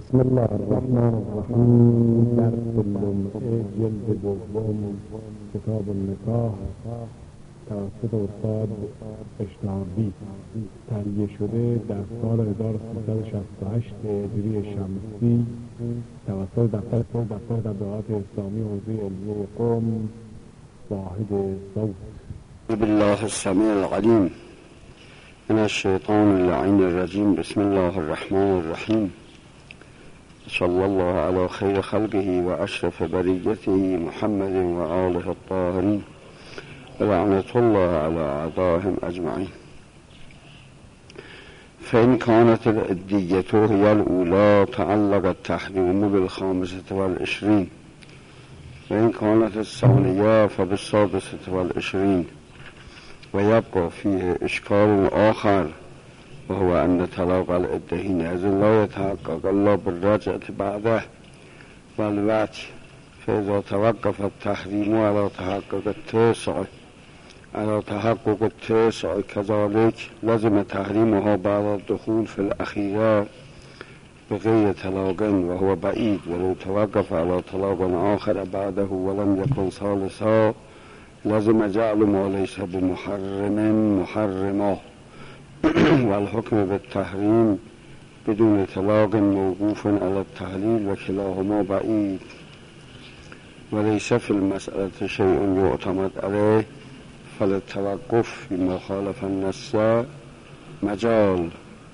بسم الله الرحمن الرحیم. در لمعه جلد دوم کتاب النکاح توسط استاد اشنابی تهیه شده در سال 1368 هجری شمسی توسط دفتر تبلیغات اسلامی حوزه علمیه قم واحد صوت. بالله السمیع العلیم من الشیطان اللعین الرجیم. بسم الله الرحمن الرحیم. صلی الله علی خیر خلقه و اشرف بریته محمد و آله الطاهرین و لعنت الله علی اعدائهم اجمعین. فإن كانت العدية هي الأولى تعلق التحريم بالخامسة والعشرين، وإن كانت الثانية فبالسادسة والعشرين. ويبقى فيه إشكال آخر، وهو أن طلاق العدة حينئذ لا يتحقق إلا بالرجعة بعده والوجه، فإذا توقف التحريم على تحقق التاسع كذلك لزم تحريمها بعد الدخول في الأخيرة بغير طلاق، وهو بعيد. ولو توقف على طلاق آخر بعده ولم يكن ثالثا لازم جعل ما ليس بمحرم محرما، والحكم بالتحريم بدون طلاق موقوف على التحليل وكلاهما بعيد، وليس في المسألة شيء يعتمد عليه، فللتوقف فيما خالف النص مجال.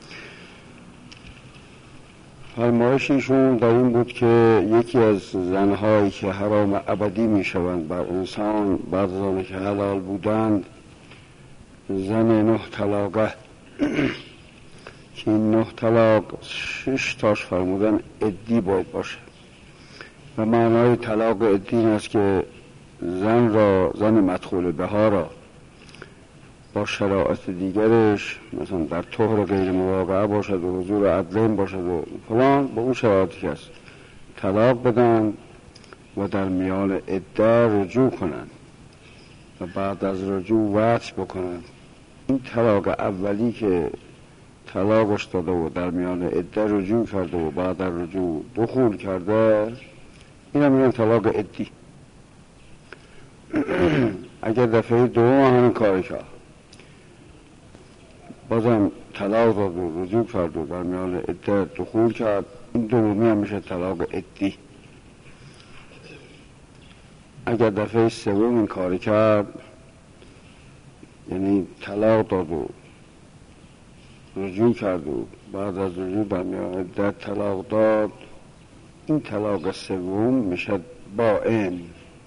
فرمایششون در این بود که یکی از زنهایی که حرام ابدی می شوند بر انسان بعد از آنکه حلال بودند زن 9 طلاقه که این 9 طلاق 6 تاش فرمودن عدی باید باشه، و معنای طلاق عدی این است که زن مدخول بها را با شرایط دیگرش، مثلا در طهر غیر مواقعه باشد و حضور عدلین باشد و فلان، با اون شرایطی که است طلاق بدن و در میان عده رجوع کنند و بعد از رجوع وطء بکنند. این طلاق اولی که طلاقش داده و در میان عده رجوع کرده و بعد در رجوع دخول کرده، این هم میگن طلاق عدی. اگر دفعه دوم همین کاری کرد بازم طلاق داد و رجوع کرد و در میان عده دخول کرد، این دومی هم میشه طلاق عدی. اگر دفعه سوم این کاری کرد، یعنی طلاق داد و رجوع کرد و بعد از رجوع در میان عده طلاق داد، این طلاق سوم میشه بائن.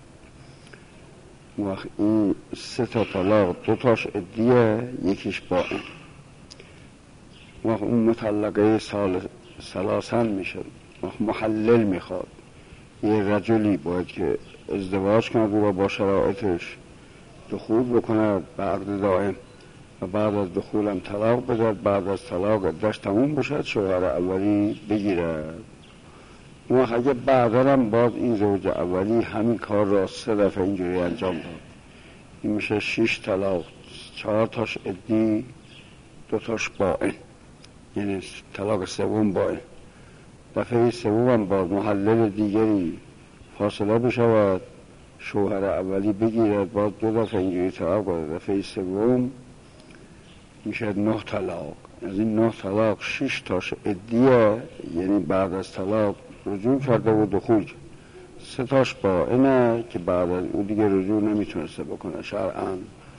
وقت این 3 تا طلاق 2 تاش عدیه، یکیش بائن. وقت اون مطلقه ثلاثن میشه. وقت محلل میخواد، یه رجلی باید که ازدواج کند و با شرایطش دخول بکند به عقد دائم و بعد از دخولم طلاق بزد، بعد از طلاق عدش تموم بشد شوهر اولی بگیرد. وقت اگه بعدارم باز این زوج اولی همین کار را 3 دفعه اینجوری انجام داد، این میشه 6 طلاق، 4 تاش عدی، 2 تاش بائن، یعنی طلاق سوم بائن. دفعه سوم هم باز محلل دیگری فاصله بشود، شوهر اولی بگیرد، باز 2 دفعه اینجوری طلاق بده، دفعه سوم میشه 9 طلاق. از این 9 طلاق 6 تاش عدیه، یعنی بعد از طلاق رجوع کرده و دخول کرد. 3 تاش بائنه که بعد از اون دیگه رجوع نمیتونسته بکنه شرعاً.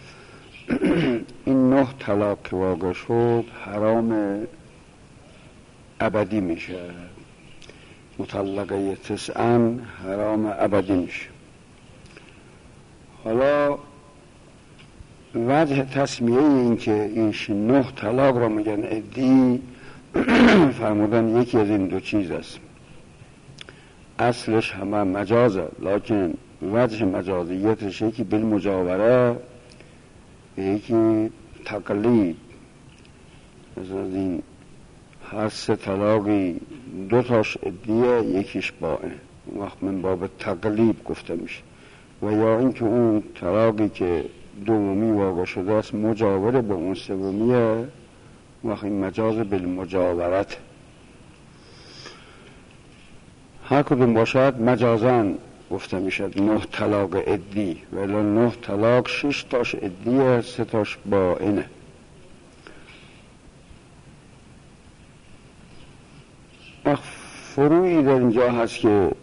این 9 طلاق که واقع شد حرام ابدی میشه. مطلقه 9 حرام ابدی میشه. حالا وجه تسمیه این که این 9 طلاق را میگن عدی فرمودن یکی از این 2 چیز است. اصلش همه مجازه، لکن وجه مجازیتش یکی بالمجاوره، یکی تقلید. مثلا این هر 3 طلاقی 2 تاش عدیه، یکیش بائن، وقت من باب تقلید گفته میشه. و یا اینکه اون طلاقی که دومی واقع شده است مجاوره به اون سومیه، وقت این مجاز بالمجاورت. هر کدوم باشد مجازاً گفته میشد 9 طلاق عدی، ولی 9 طلاق 6 تاش عدیه، 3 تاش باینه. فروعی در اینجا هست که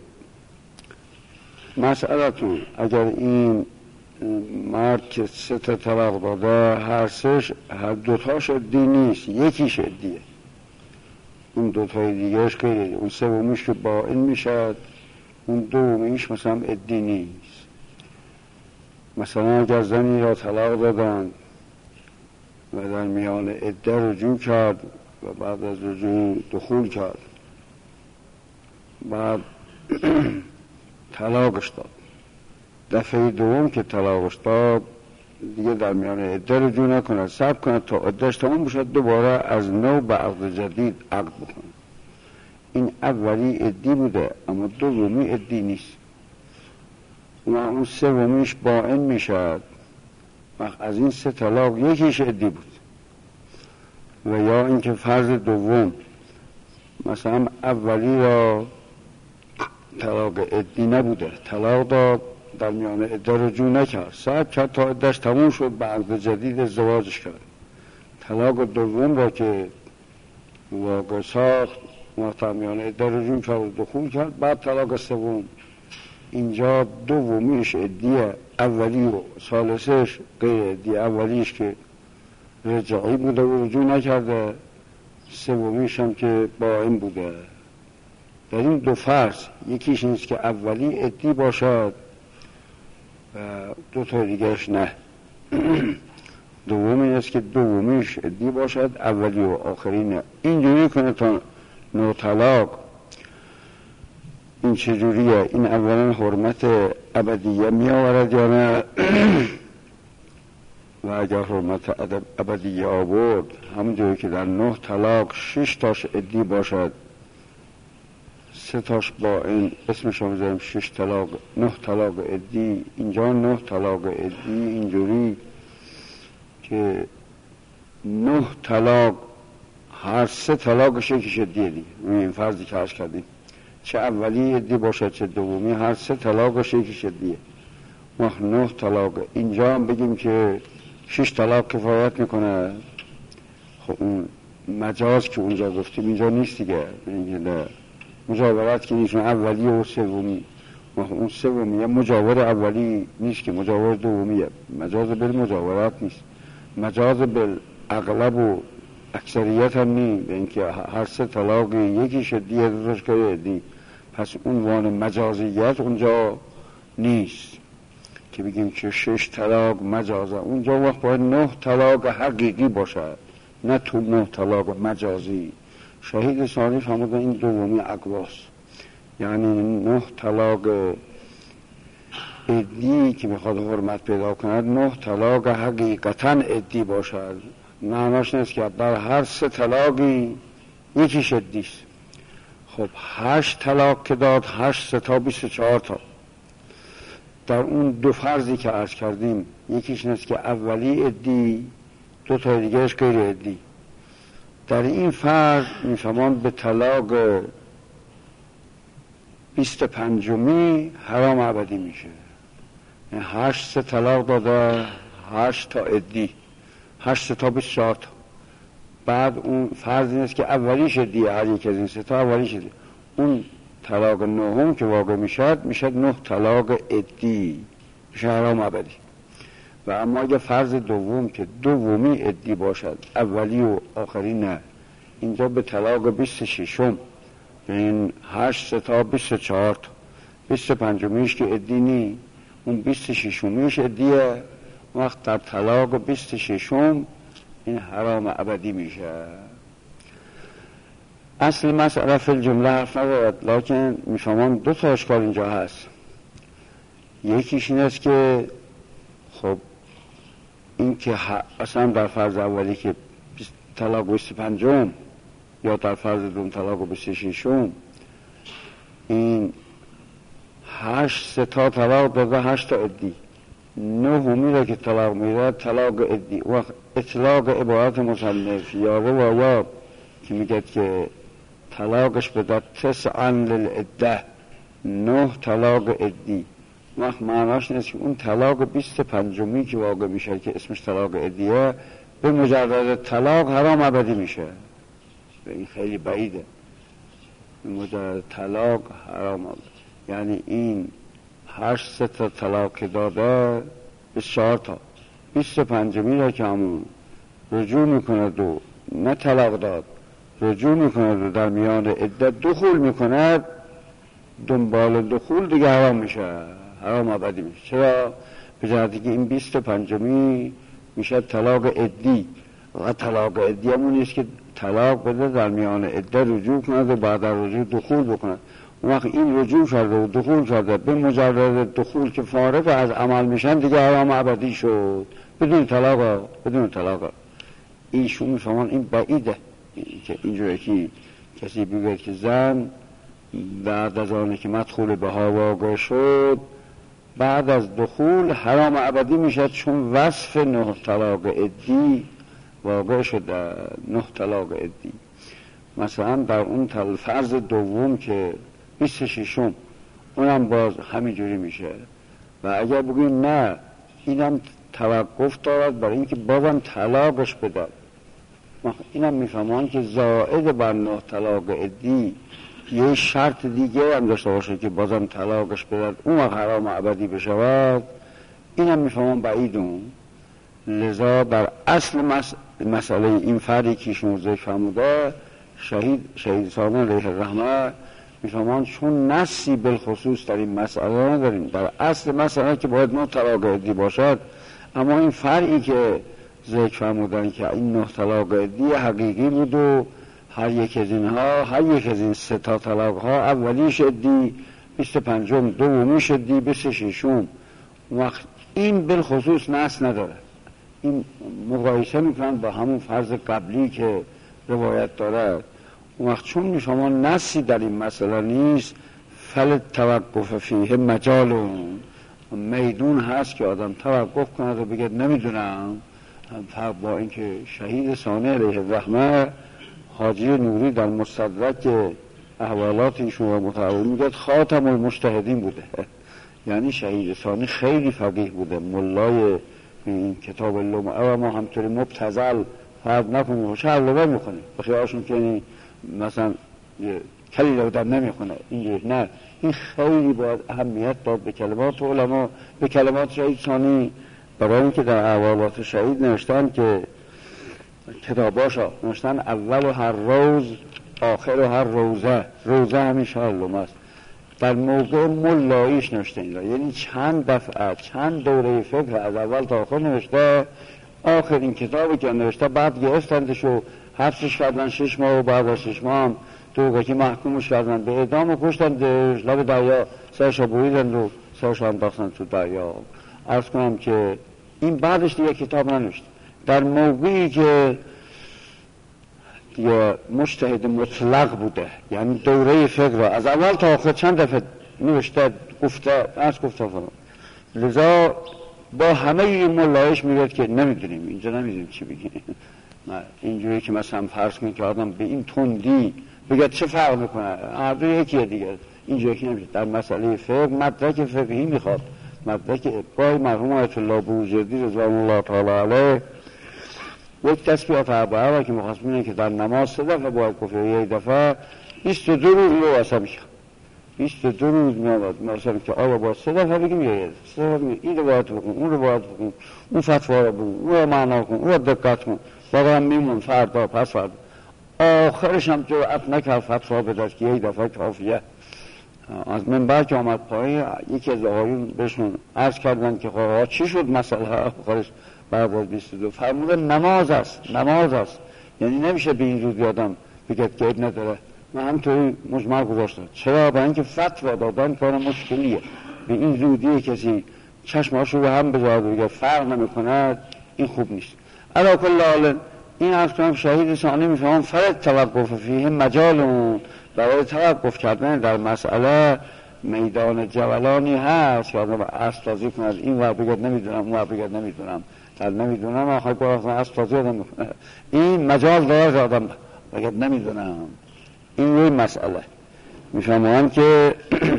مسئلتون اگر این مرد که 3 تا طلاق داده هر 2 تاش عدی نیست، یکیش عدیه، اون 2 تای دیگهش غیره، اون 3میش که باین میشد، اون 2میش مثلا عدی نیست. مثلا اگر زنی را طلاق دادن و در میان عده رجوع کرد و بعد از رجوع دخول کرد، بعد طلاقش داد، دفعه دوم که طلاقش داد دیگه در میان عده رجوع نکند، صبر کند تا عدهش تمام بشد، دوباره از نو به عقد جدید عقد بکند. این اولی عدی بوده اما دومی عدی نیست و اون 3میش باین میشد. وقت از این 3 طلاق یکیش عدی بود. و یا اینکه فرض دوم مثلا اولی را طلاق عدی نبوده، طلاق داد، در میان عده رجوع نکرد، صبر کرد تا عدهش تموم شد، به عقد جدید ازدواجش کرد. طلاق دوم را که واقع ساخت و در میان عده رجوع کرد و دخول کرد، بعد طلاق سوم، اینجا دومیش عدیه، اولی و ثالثش غیر عدی. اولیش که رجعی بوده و رجوع نکرده، 3میش هم که باین بوده. در این 2 فرض یکیش نیست که اولی عدی باشد و 2 تا دیگرش نه. دومی است که دومیش عدی باشد، اولی و آخری نه. اینجوری کنه تا 9 طلاق. این چجوریه؟ این اولا حرمت ابدیه می آورد یا نه؟ و اگر حرمت ابدیه آورد، همونجوری که در 9 طلاق 6 تاش عدی باشد، 3 تاش با این اسمش رو بذاریم 6 طلاق، 9 طلاق عدی. اینجا 9 طلاق عدی اینجوری که 9 طلاق هر 3 طلاقش یکیش عدیه دیگه. این فرضی که عرض کردیم، چه اولی عدی باشد چه دومی، هر 3 طلاقش یکیش عدیه. وقت 9 طلاق. اینجا هم بگیم که 6 طلاق کفایت میکنه. خب اون مجاز که اونجا گفتیم اینجا نیست دیگه، مجاورت که نیست، اولی و 3می. اون 3میه مجاور اولی نیست که مجاور دومیه. مجاز بالمجاورت نیست، مجاز بالاغلب و اکثریت هم نیست، به اینکه هر 3 طلاق یکیش عدیه، 2 تاش غیر عدی. پس عنوان مجازیت اونجا نیست که بگیم که 6 طلاق مجازه. اونجا وقت باید 9 طلاق حقیقی باشد، نه تو 9 طلاق مجازی. شهید ثانی فرمودن این دومی اقواس، یعنی 9 طلاق عدی که میخواد حرمت پیدا کند، 9 طلاق حقیقتا عدی باشد. معناش نیست که در هر 3 طلاقی یکیش عدیست. خب 8 طلاق که داد، 8 3 تا 24 تا. در اون 2 فرضی که عرض کردیم، یکیش نیست که اولی عدی، 2 تا دیگرش غیر عدی. در این فرض میفهمان به طلاق 25می حرام ابدی میشه. 8 3 طلاق داده، 8 تا عدی، 8 تا 24 تا. بعد اون فرض نیست که اولیش عدیه، هر یک از این 3 تا اولیش عدیه. اون طلاق 9 که واقع میشد 9 طلاق عدی، میشه حرام ابدی. و اما اگه فرض دوم که دومی عدی باشد، اولی و آخری نه، اینجا به طلاق 26م، این 8 تا 24 تا، 25میش که عدی نی، اون 26میش عدیه. وقت در طلاق 26م این حرام ابدی میشه. اصل مسئله فی الجمله حرف ندارد، لکن میفهمان 2 تا اشکال اینجا هست. یکیش این است که خب این که اصلا در فرض اولی که طلاق 25م یا در فرض دوم طلاق 26م، این 8 3 تا طلاق داده، 8 تا عدی، 9می را که طلاق میده طلاق عدی. وقت اطلاق عبارت مصنف یا روایات که میگه که طلاقش بده 9 للعده، 9 طلاق عدی. وقت معناش نیست که اون طلاق 25 که واقع میشه که اسمش طلاق عدیه به مجرد طلاق حرام ابدی میشه. این خیلی بعیده. به مجرد طلاق حرام ابدی. یعنی این 8 تا طلاق که داده 24 تا 25 را که همون رجوع میکند و نه طلاق داد، رجوع میکند و در میان عدت دخول میکند، دنبال دخول دیگه حرام میشه، حرام ابدی میشه. چرا؟ به جهتی که این 25 میشه طلاق عدی و طلاق عدی همون نیست که طلاق بده در میان عدت رجوع کند و بعد در رجوع دخول بکند. اون وقت این رجوع شده و دخول شده، به مجرد دخول که فارغ از عمل میشن دیگه حرام ابدی شد بدون طلاق. بدون طلاق ایشون میفهمان این بعیده که اینجوری که کسی بگه که زن بعد از آنی که مدخول بها واقع شد بعد از دخول حرام ابدی میشد، چون وصف 9 طلاق عدی واقع شده. 9 طلاق عدی مثلا در اون فرض دوم که 26 اونم باز همینجوری میشه. و اگر بگیم نه اینم توقف دارد برای اینکه بازم طلاقش بدد، اینم میفهمان که زائد بر 9 طلاق عدی یه شرط دیگه هم داشته باشه که بازم طلاقش بدد، اون حرام ابدی بشود. اینم میفهمان بعیدون. لذا بر اصل مسئله این فردی که شما ذکر فرموده شهید ثانی علیه الرحمه میفهمان چون نصی بالخصوص در این مسئله نداریم، در اصل مسئله که باید 9 طلاق عدی باشد، اما این فرعی که ذکر فرمودن که این 9 طلاق عدی حقیقی بود و هر یک از این 3 تا طلاق ها اولیش عدی، 25 دومیش عدی، 26 وقت این بالخصوص نص نداره. این مقایسه میکنن با همون فرض قبلی که روایت داره. وقت چون میشما نصی در این مسئله نیست، فل توقف فیه مجال، میدون هست که آدم توقف کند و بگه نمیدونم. فرق با اینکه شهید ثانی علیه الرحمه حاجی نوری در مستدرک احوالات ایشون متعاون میگه خاتم المجتهدین بوده. یعنی شهید ثانی خیلی فقیه بوده، ملای این کتاب اللمعه و ما همطوری مبتذل فرق نکنیم و چه علوه میکنیم بخیارشون که مثلا کلی لودن نمیخونه اینجور. نه، این خیلی باید اهمیت داد به کلمات علما، به کلمات شهید ثانی، برای اینکه در احوالات شهید نوشتن که کتاباشا نوشتن اول و هر روز آخر و هر روزه همیشه علومه است. در موقع ملاییش نوشته این را، یعنی چند دفعه چند دوره فکر از اول تا آخر نوشته. آخر این کتابی که نوشته بعد گرفتندش و حبسش کردن 6 ماه و بعد از 6 ماه هم دوگاکی محکومش کردن به اعدام و کشتن لب دریا، سرش بریدن و سرش انداختن تو دریا. عرض کنم که این بعدش دیگه کتاب ننوشت. در موقعی که دیگه مجتهد مطلق بوده، یعنی دوره فقه را از اول تا آخر چند دفعه نوشته، گفته فرام. لذا با همه این ملایش میگه که نمیدونیم اینجا، نمیدونیم چی بگیم. اینجوری که مثلا فرض کنید که آدم به این تندی بگه چه فرق میکنه، هر دو یکیه دیگه. اینجوری که نمیشه. در مسئله فقه مدرک فقهی میخواد، مدرک ابقای مرحوم آیت الله بروجردی رضوان الله تعالی علیه یک تسبیحات اربعه را که میخواست بینه که در نماز 3 دفعه باید گفت، یک دفعه 22 روز رو واسه میشه، 22 روز میامد مثلا که آقا باید 3 دفعه بگیم، یه 3 دفعه بگیم این رو باید بکن، اون رو باید بکن، اون فتوا رو بگیم، اون رو معنا کن، اون رو دقت کن، باقی هم میمون فردا پس فردا. آخرش هم جرأت نکرد فتوا بداد که یک دفعه کافیه. از منبر که آمد پایین یکی از آقایون بهشون عرض کردن که آقا چی شد مسئله آخرش بعد از 22 فرموده نماز است. یعنی نمیشه به این زودی آدم بگه که عیب نداره. من همطوری مجمل گذاشتم. چرا؟ برای اینکه فتوا دادن کار مشکلیه. به این زودی کسی چشماش رو هم بذاره بگه فرق نمیکنه، این خوب نیست. علی کل حال این عرض کنم شهید ثانی میفهمم فرد توقف فیه مجالون، برای توقف کردن در مسئله میدان جولانی هست که آدم استازی کنه، این ور بگه نمیدونم، اون ور بگه نمیدونم، در نمیدونم آخر گفتن استازی آدم میکنه. این مجال داره آدم بگه نمیدونم. این روی مسئله. میفرمایند که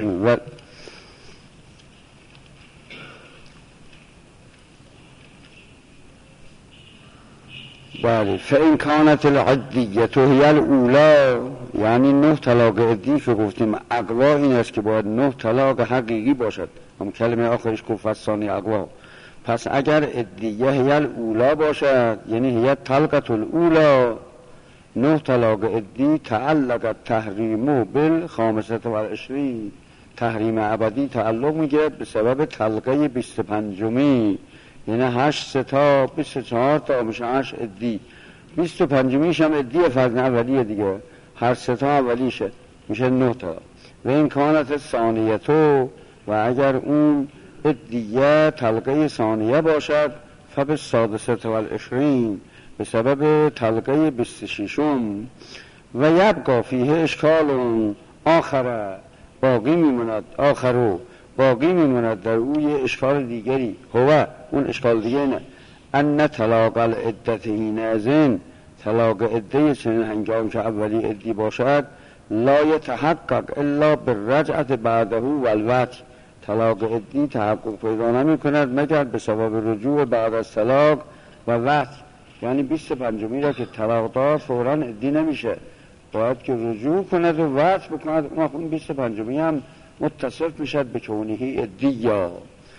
بله فإن كانت العدیة هی الاولی، یعنی 9 طلاق عدی که گفتیم اقوا این است که باید 9 طلاق حقیقی باشد، هم کلمه آخرش گفت فالثانی اقوا. پس اگر عدیه هی الاولی باشد یعنی هی طلقة الاولی 9 طلاق عدی، تعلق التحریم بالخامسة والعشرین، تحریم ابدی تعلق میگه به سبب طلقه 25می، یعنی 8 تا 24 تا میشه 8 عدی، 25میش هم عدی فرض اولیه دیگه، هر 3 تا اولیشه میشه 9 تا. و این کانت ثانیتو، و اگر اون عدیه طلقه ثانیه باشد فبالسادسة والعشرین، به سبب طلقه 26م. و یبقى فیه اشکال آخر، باقی میموند، آخرو باقی میموند در او یه اشکال دیگری، هو اون اشکال دیگه نه، ان طلاق العدت حینئذ، طلاق عده چنین هنگام که اولی عدی باشد، لا یتحقق الا بالرجعة بعده والوطء، طلاق عدی تحقق پیدا نمی کند مگر به سبب رجوع بعد از طلاق و وطء، یعنی 25می را که طلاق داد فوراً عدی نمیشه، باید که رجوع کند و وطء بکند، اون 25می هم متصف میشد به کونهی عدیه.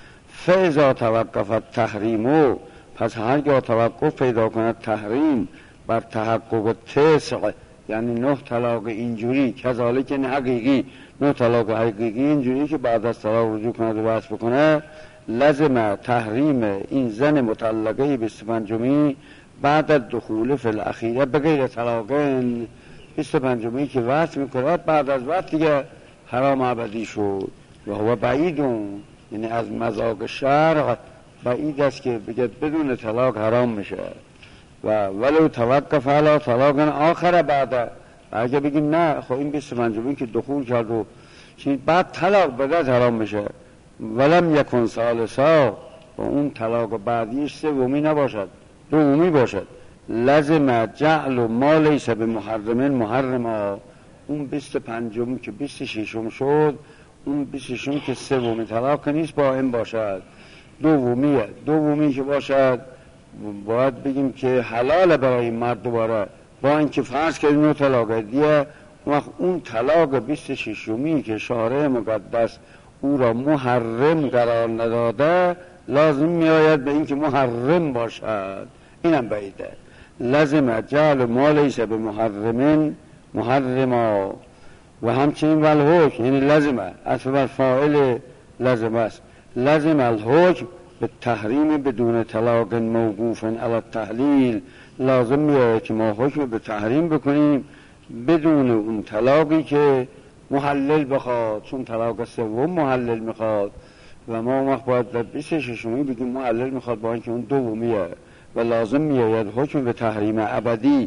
فاذا توقف التحریم، پس هرگاه توقف پیدا کند تحریم بر تحقق 9، یعنی 9 طلاق اینجوری، کذالک حقیقی 9 طلاق حقیقی اینجوری که بعد از طلاق رجوع کند و وطء بکنه، لازم تحریم این زن مطلقه 25می بعد از دخول فی الاخیره بغیر طلاقین، 25می که وطء میکند بعد از وطء دیگه حرام ابدی شد. و هو بعیدون، یعنی از مذاق شرع بعید است که بگید بدون طلاق حرام میشه. و ولو توقف علی طلاق آخر بعد، اگه بگیم نه خب این 25می که دخول کرد و بعد طلاق بده حرام میشه، ولم یکن ثالثا، و اون طلاق بعدیش سومی نباشد، دومی باشد، لازم جعل ما لیس بمحرم محرما، اون 25می که 26م شد، اون 26م که سومی طلاق نیست با این باشد، دومی که باشد باید بگیم که حلال برای مرد دوباره، با اینکه فرض کردیم 9 طلاق دیگه، اون طلاق 26می که شارع مقدس او را محرم قرار نداده لازم می آید به اینکه محرم باشد، اینم بعیده. لازم جعل ما لیس بمحرم محرما، و همچنین والحکم، یعنی لازمه اصل بر فاعل لازم است، لازم الحکم به تحریم بدون طلاق موقوف علی التحلیل، لازم میاد که ما حکم به تحریم بکنیم بدون اون طلاقی که محلل بخواد، چون طلاق سوم محلل میخواد و ما وقت باید در 26می بگیم محلل میخواد با اینکه اون دومیه، و لازم میاد حکم به تحریم ابدی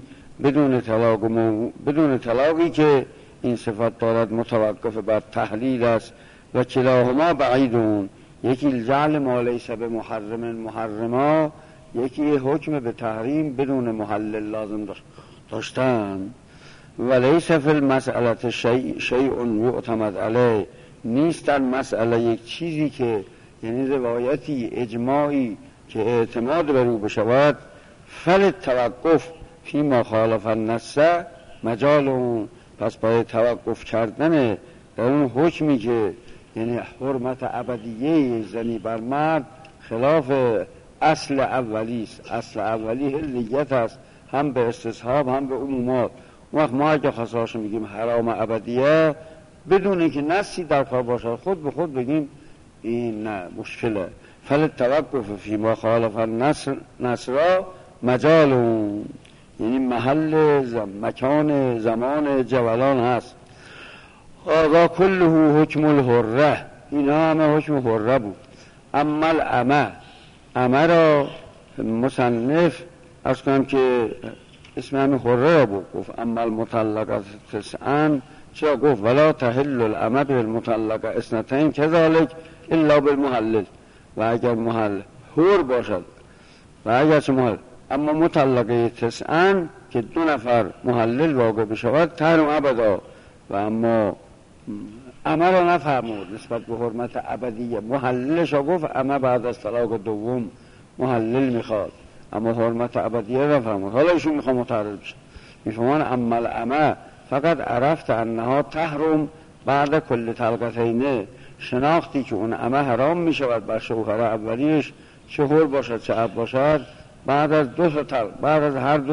بدون طلاقی که این صفت دارد متوقف بر تحلیل است. و کلاهما بعیدون، یکی جعل ما لیس بمحرم محرما، یکی حکم به تحریم بدون محلل لازم داشتن. و لیس فی المسئله شیء یعتمد علیه، نیست در مسئله یک چیزی که یعنی روایتی اجماعی که اعتماد بر او بشود، فللتوقف فیما خالف النص مجال اون، پس برای توقف کردن در اون حکمی که یعنی حرمت ابدیه زنی بر مرد خلاف اصل اولی است، اصل اولی حلیت است، هم به استصحاب هم به عمومات. وقت ما اگه خاصهاش میگیم حرام ابدیه بدون اینکه نصی در کار باشه، خود به خود بگیم این نه مشکله. فللتوقف فیما خالف النص را مجال، یعنی محل مکان زمان جولان هست. هذا كله حکم الحره، اینا همه حکم حره بود. اما الامه را مصنف از کنم که اسم همین حره را بود، گفت اما المطلقه 9، چرا گفت ولا تحل الامه بالمطلقه 2 كذلك الا بالمحلل، و اگر محل حر باشد و اگر چه محل، اما مطلقه 9 که 2 نفر محلل واقع بشود تحرم ابدا، و اما عمه را نفرمود نسبت به حرمت ابدیه. محللش را گفت عمه بعد از طلاق دوم محلل میخواد، اما حرمت ابدیه نفرمود. حالا ایشون میخواد متعرض بشه، میفهمان اما العمه فقط عرفت انها تحرم بعد کل طلقتین، شناختی که اون عمه حرام میشود بر شوهر اولیش، چه حر باشد چه عبد باشد، بعد از بعد از هر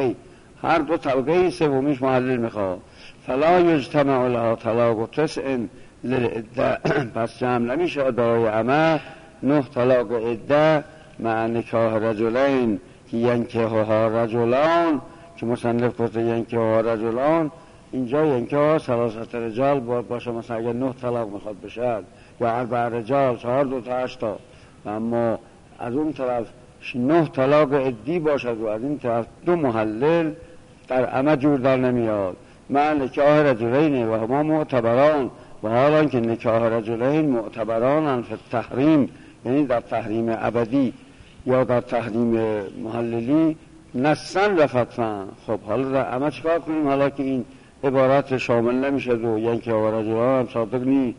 دو طلقه سومیش محلل میخواد. فلا یجتمع لها طلاق تسع للعده، پس جمع نمیشه برای عمه 9 طلاق عده مع نکاح رجلین که ینکحها رجلان، که مصنف گفته ینکحها رجلان، اینجا ینکحها ثلاثه رجال باشه، مثلا اگر 9 طلاق میخواد بشه یا 4 رجال 4 2 تا 8 تا، اما از اون طرف 9 طلاق عدی باشد و از این طرف 2 محلل در عمه جور در نمیاد. مع نکاح رجلین و هما معتبران، و حالا که نکاح رجلین معتبران فی التحریم، یعنی در تحریم ابدی یا در تحریم محللی نصن و فتفن. خب حالا در عمه چکار کنیم حالا که این عبارت شامل نمیشه و یعنی که رجلان هم صادق نی؟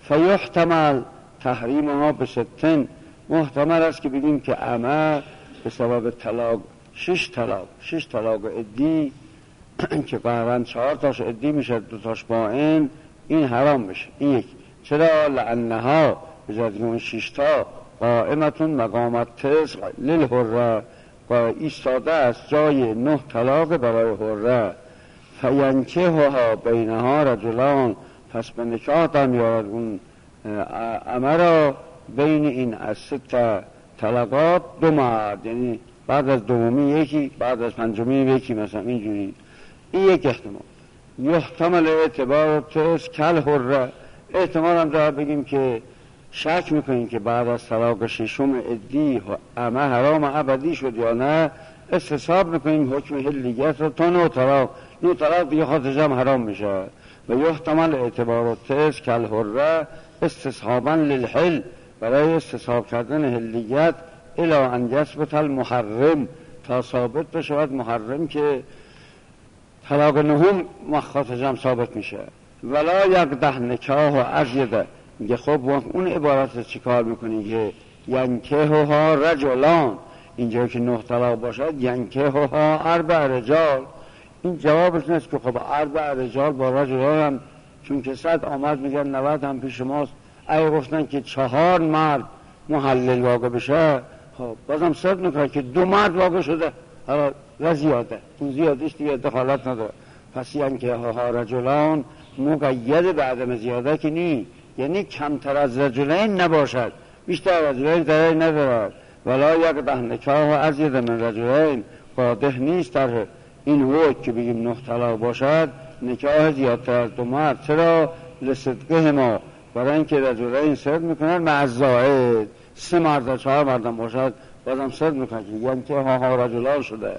فیحتمل تحریمها به 6، محتمل است که بگیم که عمه به سبب طلاق 6 طلاق عدی که قهرن 4 تاش عدی میشه 2 تاش باین، این حرام میشه. این یک. چرا؟ لعنها به جای اون 6 تا قائمتون مقامت تسع للحره، ایستاده است جای 9 طلاق برای حره. فینکحها بینها رجلان، پس به نکاح در میارد اون عمه را بین این از 6 طلقات 2 مرد، یعنی بعد از دومی یکی، بعد از پنجمی یکی، مثلا اینجوری. این یک احتمال. یحتمل اعتبار تس کل حره، احتمال هم داره بگیم که شک میکنیم که بعد از طلاق 6 عدی عمه حرام ابدی شد یا نه، استصحاب میکنیم حکم حلیت رو تا 9 طلاق دیگه خاطرش هم حرام میشه. و یحتمل اعتبار تس کل حره استصحابا للحل، برای استصحاب کردن حلیت الی ان یثبت المحرم، تا ثابت بشود محرم که طلاق 9 مخاطر هم ثابت میشه. ولا یقدح نکاح و ازیده، میگه خب اون عبارت چی کار میکنی که ینکحها رجلان، اینجا که 9 طلاق باشد ینکحها 4 رجال، این جوابش نیست که خب 4 رجال با رجلان هم چون که 100 آمد میگن 90 هم پیش ماست، اگه گفتن که 4 مرد محلل واقع بشه، خب بازم 100 میکنه که 2 مرد واقع شده، حالا و زیاده، اون زیادش دیگه دخالت نداره. پس ینکحها رجلان مقید به عدم زیاده که نی، یعنی کمتر از رجلین نباشد، بیشتر از رجلین ضرری ندارد. ولا یقدح نکاح و ازید من رجلین، قادح نیست در این وقت که بگیم 9 طلاق باشد نکاح زیادتر از 2 مرد. چرا؟ لصدقه ما، برای اینکه رجلین صدق میکنن مع الزائد، 3 مرد 4 مردم باشد بازم صدق میکنن که ینکحها رجلان شده.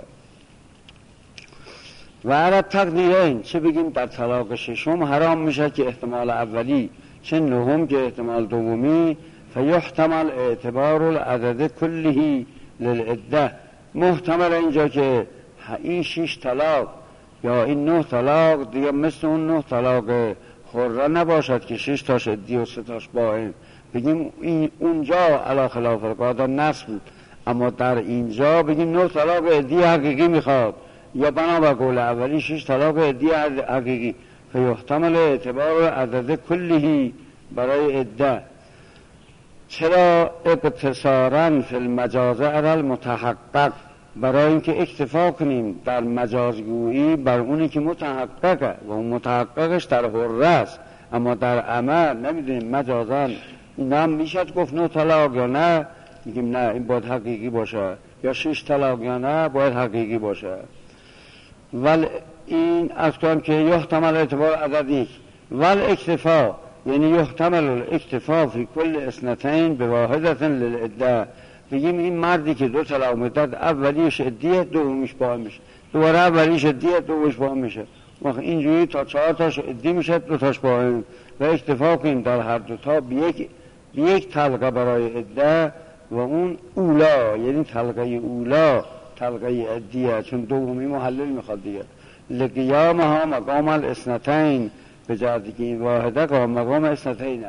و عرب تقدیرین، چه بگیم در طلاق 6 حرام میشه که احتمال اولی، چه 9 که احتمال دومی. فیحتمل اعتبار العدد کلهی للعده، محتمل اینجا که این 6 طلاق یا این 9 طلاق دیگه مثل اون 9 طلاق حره نباشد که 6 تاش عدی و 3 تاش باین، بگیم این اونجا علی خلاف القاعده نصب بود، اما در اینجا بگیم 9 طلاق عدی حقیقی میخواد، یا بنابر قول اولی 6 طلاق عدی حقیقی. فیحتمل اعتبار عدد کلهی برای عده. چرا؟ اقتصارا فی المجاز علی المتحقق، برای اینکه اکتفا کنیم در مجازگویی بر اونی که متحققه و اون متحققش در حره است، اما در عمه نمیدونیم مجازا این هم میشد گفت 9 طلاق یا نه، میگیم نه این باید حقیقی باشه، یا 6 طلاق یا نه باید حقیقی باشه. ول این اصلا که یحتمل اعتبار عددی، ول اکتفا یعنی یحتمل الاکتفا فی کل اثنتین به واحدت للعده، بگیم این مردی که 2 طلاق مدت اولیش عدیه دومیش با میشه، دوباره اولیش عدیه دومیش با میشه، وقت اینجوری تا 4 تاش عدی میشه 2 تاش با، و اکتفا کنیم در هر 2 تا به یک طلقه برای عده، و اون اولا یعنی طلقه اولا طلقه عدیه، چون دومی محلل میخواد دیگه. لقیامها مقام الاثنتین، به جهتی که این واحده قام مقام اثنتین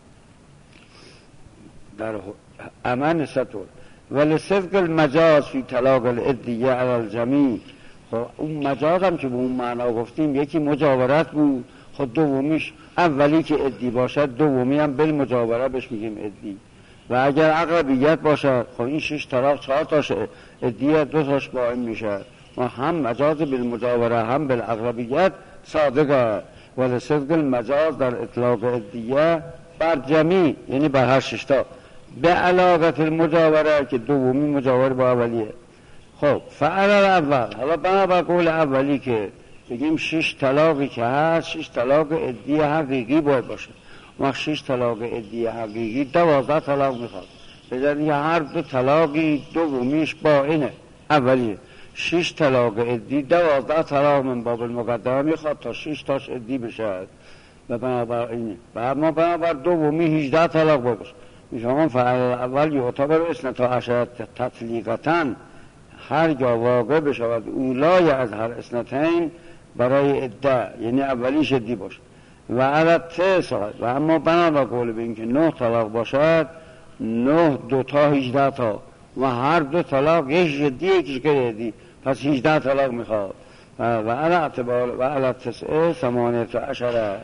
در امن نسبت ولی صدق المجاز فی طلاق العدیه علی الجمیع. خب اون مجاز هم که به اون معنا گفتیم یکی مجاورت بود، خب دومیش اولی که عدی باشد دومی هم بالمجاوره بهش میگیم عدی. و اگر اقربیت باشد خب این 6 طلاق 4 تاش عدیه 2 تاش قائم میشه و هم مجاز بالمجاوره هم بالاقربیت صادقه. ولی صدق المجاز در اطلاق عدیه بر جمیع یعنی بر هر 6 تا به علاقت المجاوره که دومی مجاور با اولیه. خب فعل الاول، حالا بنابر قول اولی که بگیم 6 طلاقی که هست 6 طلاق عدی حقیقی باید باشه. ما 6 طلاق عدی حقیقی 12 طلاق میخواد، بذارید هر 2 طلاقی دومیش با اینه اولیه. 6 طلاق عدی 12 طلاق من باب المقدمه میخواد تا 6 تاش عدی بشه و بنابر اینه. و اما بنابر دومی 18 طلاق باید باشه. میشمان فعل اول یعتبر اثنتا عشرة تطلیقتاً، هر جا واقع بشود اولای از هر اثنتین برای عده یعنی اولیش عدی باشه. و علت تسعه، و اما بنابر قول به این که 9 طلاق باشد 9 2 تا 18 تا و هر 2 طلاق یکیش عدی یکیش غیر عدی، پس 18 طلاق میخواد. و علت تسعه 18.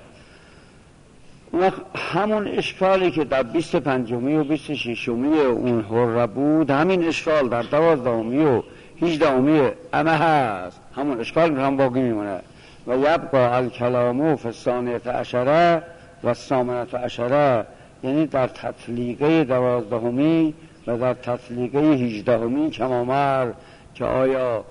همون اشکالی که در 25 و 26 اون حره بود همین اشکال در 12 و 18 امه هست، همون اشکال هم باقی میمونه. و یبقى الکلام فی 12 و 18 یعنی در تطلیقه 12 و در تطلیقه 18 کمامر که آیا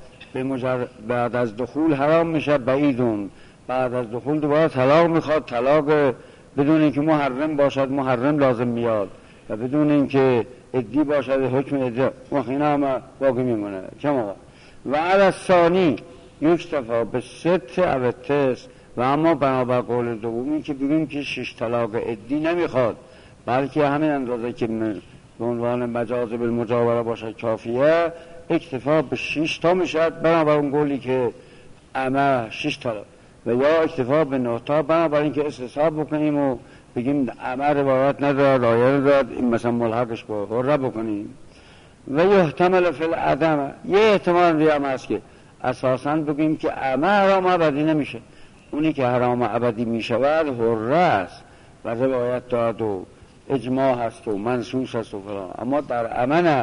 بعد از دخول حرام میشه بعیدون، بعد از دخول دوباره طلاق میخواد، طلاق بدون اینکه محرم باشد محرم لازم میاد و بدون اینکه عدی باشد حکم عدی اینا هم باقی میمونه کما. و علی الثانی یکتفا به 6 او 9 و اما بنابر قول دومی که بگیم که 6 طلاق عدی نمیخواد بلکه همین اندازه که به عنوان مجاز بالمجاوره باشد کافیه، اکتفا به 6 تا میشد بنابر اون قولی که امه 6 طلاق، و یا اکتفا به 9 تا بنابر اینکه استصحاب بکنیم و بگیم امه روایت ندارد آیه ندارد این مثلا ملحقش با حره بکنیم. و یحتمل فی العدم، یه احتمال دیگه هم هست که اساساً بگیم که امه حرام ابدی نمیشه، اونی که حرام ابدی میشود حره است و روایت دارد و اجماع هست و منصوص هست و فلان، اما در امه نه.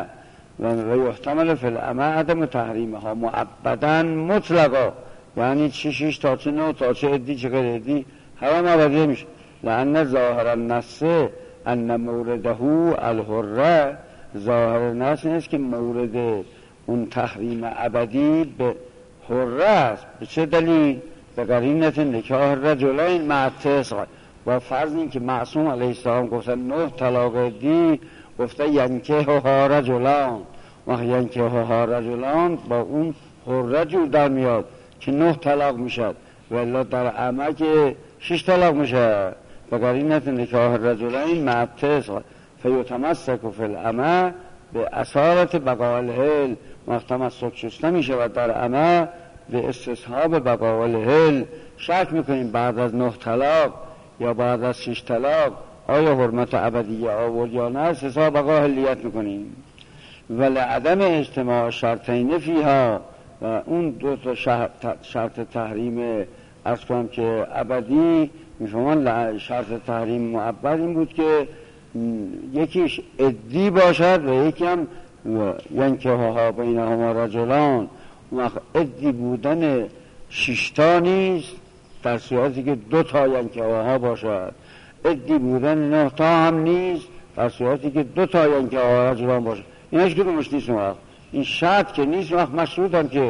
و یحتمل فی الامه عدم تحریمها مؤبداً مطلقا، یعنی 6 تا 9 تا چه عدی چه غیر عدی حرام ابدی نمیشه. لأن ظاهر النص ان مورده الحره، ظاهر النص نیست که مورد اون تحریم ابدی به حره است. به چه دلیل؟ به قرینت نکاح رجلین مع 9 و فرض این که معصوم علیه السلام گفتن 9 طلاق عدی، گفته ینکحها رجلان و ینکحها رجلان با اون حره جور در میاد که 9 طلاق میشد، ولی در عمه که 6 طلاق میشه. به قرینت نکاح رجلین مع 9 فیتمسک فی العمه به اصالت بقاء الحل، وقت تمسک شسته میشه و در عمه به استصحاب بقاء الحل. شک میکنیم بعد از 9 طلاق یا بعد از 6 طلاق آیا حرمت ابدیه آورد یا نه، استصحاب بقاء حلیت میکنیم. ولی عدم اجتماع شرطین فیها، و اون 2 تا شرط تحریم عرض کنم که ابدی میفهمان، شرط تحریم مؤبد این بود که یکیش عدی باشد و یکی هم ینکحها بینهما رجلان. و عدی بودن 6 تا نیست در صورتی که 2 تا ینکحها باشد، عدی بودن 9 تا هم نیست در صورتی که 2 تا ینکحها رجلان باشد. اینش که رومش نیست، این شرط که نیست. وقت مشروط هم که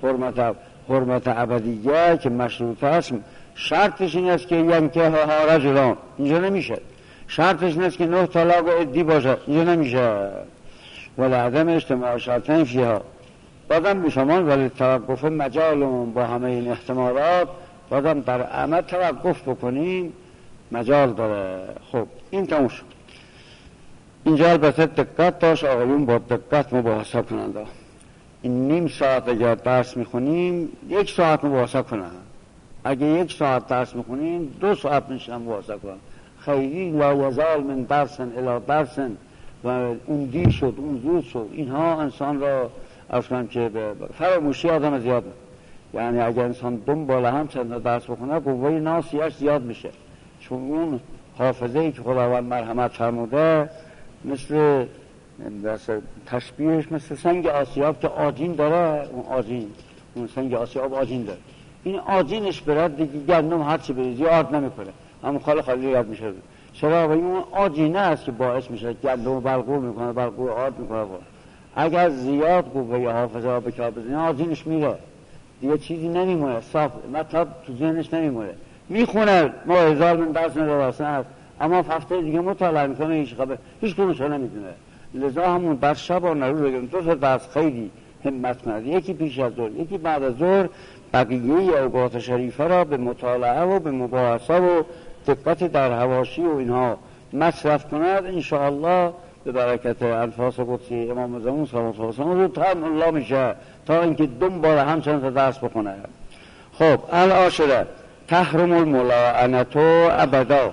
حرمت ابدیه که مشروط است شرطش این است که ینکحها رجلان، اینجا نمیشه. شرطش این است که 9 طلاق عدی باشد، اینجا نمیشه. ولی عدم اجتماع شرطین فیها بازم میشمان ولی توقف مجالون با همه این احتمالات بازم در عمل توقف بکنیم مجال داره. خب این تموم شد. اینجا البته دقت داشت آقایون با دقت مباحثه کنند. این نیم ساعت اگر درس میخونیم 1 ساعت مباحثه کنند، اگه 1 ساعت درس میخونین 2 ساعت میشن مواظب کن. خیلی لا یزال من درسن الی درسن و اون دیر شد اون زود شد، اینها انسان را اصلا که فراموشی آدم زیاد میکنه. یعنی اگر انسان دنبال هم چند درس بخونه قوه ناسیش زیاد میشه، چون اون حافظه ای که خداوند مرحمت فرموده مثل تشبیهش مثل سنگ آسیاب که آجین داره، اون سنگ آسیاب آجین داره، این آجینش برد دیگه گندم هرچی بریزی آرد نمیکنه، همون خالی یاد میشه. چرا؟ و اون آجینه است که باعث میشه گندم بلغور میکنه، بلغور آرد میکنه. اگر زیاد قوه حافظه ها بکار بزنه آجینش میره دیگه، چیزی نمیمونه، صاف مطلب تو ذهنش نمیمونه. میخونه ما 1000 من درس ندارسن هست، اما هفته دیگه مطالعه میکنه هیچ کنوش ها نمیدونه. لذا همون بر شبانه روز بگیم 2 تا درس خیلی همت کنید، یکی پیش از ظهر یکی بعد از ظهر، بقیه اوقات شریفه را به مطالعه و به مباحثه و دقت در حواشی و اینها مصرف کند. انشاءالله به برکت الفاظ قدسی امام زمان صلی الله علیه و آله تام الله میشه تا اینکه دنبال همچنان تا درس بخونه. خب العاشره تحرم الملاعنة ابدا.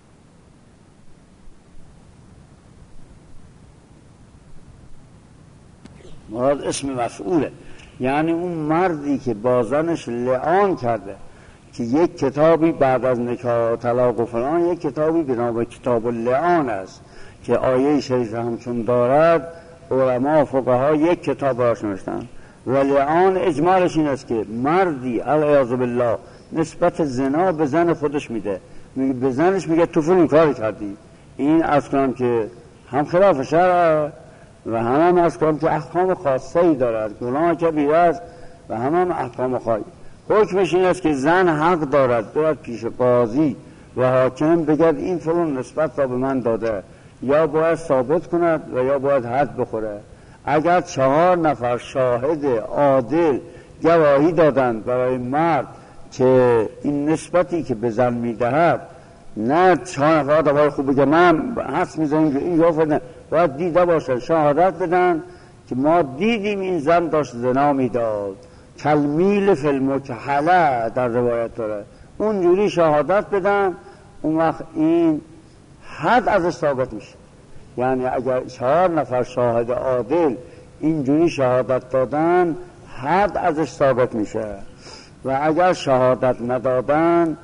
مراد اسم مفعوله، یعنی اون مردی که با زنش لعان کرده که یک کتابی بعد از نکاح و طلاق و فلان، یک کتابی به نام کتاب اللعان است که آیه شریف همچون دارد، علما فقها یک کتاب براش نوشتن و لعان اجمالش این است که مردی العیاذ بالله نسبت زنا به زن خودش میده، به زنش میگه تو فلان کار کردی. این اصلا که هم خلاف شرع و هم اصلا که احکام خاصه ای دارد، گناه کبیره است و هم احکام خاصی. حکمش این است که زن حق دارد باید پیش قاضی و حاکم بگد این فلان نسبت را به من داده، یا باید ثابت کند و یا باید حد بخوره. اگر 4 نفر شاهد عادل گواهی دادند برای مرد که این نسبتی که به زن میدهد، نه 4 نفر دوباره خوب بگه من حس میزنیم که این جافت، باید دیده باشن، شهادت بدن که ما دیدیم این زن داشت زنا میداد، کلمیل فی المکحله در روایت داره، اونجوری شهادت بدن. اون وقت این حد ازش ثابت میشه. یعنی اگر 4 نفر شاهد عادل اینجوری شهادت دادن حد ازش ثابت میشه. و اگر شهادت ندادن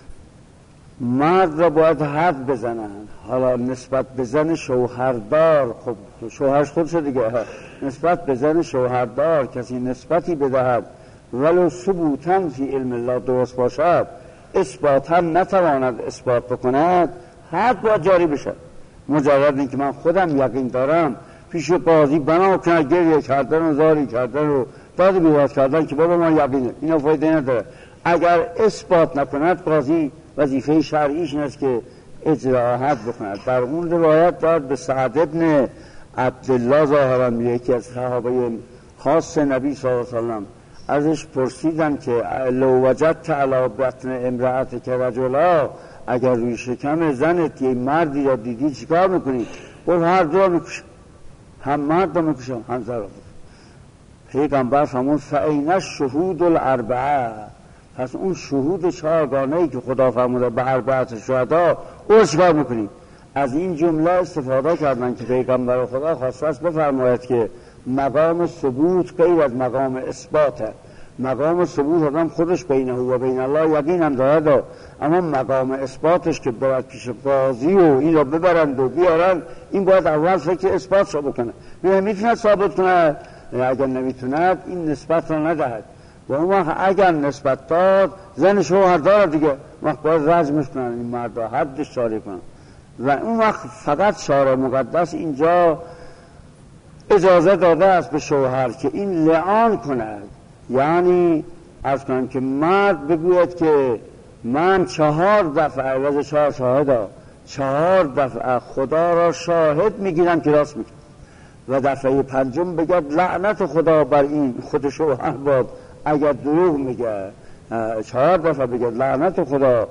مرد را باید حد بزنن. حالا نسبت به زن شوهردار، خب شوهرش خودش دیگه، نسبت به زن شوهردار کسی نسبتی بدهد ولو ثبوتاً فی علم الله درست باشد، اثباتا نتواند اثبات بکند، حد باید جاری بشه. مجرد اینکه من خودم یقین دارم پیش قاضی بنا کنه گریه کردن و زاری کردن و داد بیداد کردن که بابا من یقینه، اینا فایده نداره. اگر اثبات نکند قاضی وظیفه شرعیش این است که اجرا حد بکند. در اون روایت داد به سعد ابن عبدالله ظاهرا یکی از صحابه خاص نبی صلی الله علیه وسلم، ازش پرسیدن که لو وجدت علی بطن امرأت که رجلا، اگر روی شکم زنت یه مردی را دیدی چیکار میکنی؟ گفت هر دو را میکشم، هم مرد را میکشم هم زن را میکشم. پیغمبر فرمود فاین الشهود الاربعه، پس اون شهود 4گانه‌ای که خدا فرموده به اربعه شهدا او چیکار میکنی؟ از این جمله استفاده کردن که پیغمبر خدا خواسته است بفرماید که مقام ثبوت غیر از مقام اثباته. مقام ثبوت آدم خودش بینه و بین الله یقین هم دارد، اما مقام اثباتش که باید پیش قاضی و این را ببرند و بیارند، این باید اول فکر اثبات را بکنه. میتونه ثابت کنه، اگر نمیتونه این نسبت را ندهد. و اون وقت اگر نسبت داد زن شوهردار دیگه وقت باید رجمش کنن، این مرد را حدش جاری کنن. و اون وقت فقط شارع مقدس اینجا اجازه داده است به شوهر که این لعان کند، یعنی از کنم که مرد بگوید که من 4 دفعه عوض 4 شاهد 4 دفعه خدا را شاهد میگیرم که راست میگم، و دفعه 5 بگد لعنت خدا بر این خود شوهر باد اگر دروغ میگه. 4 دفعه بگد لعنت خدا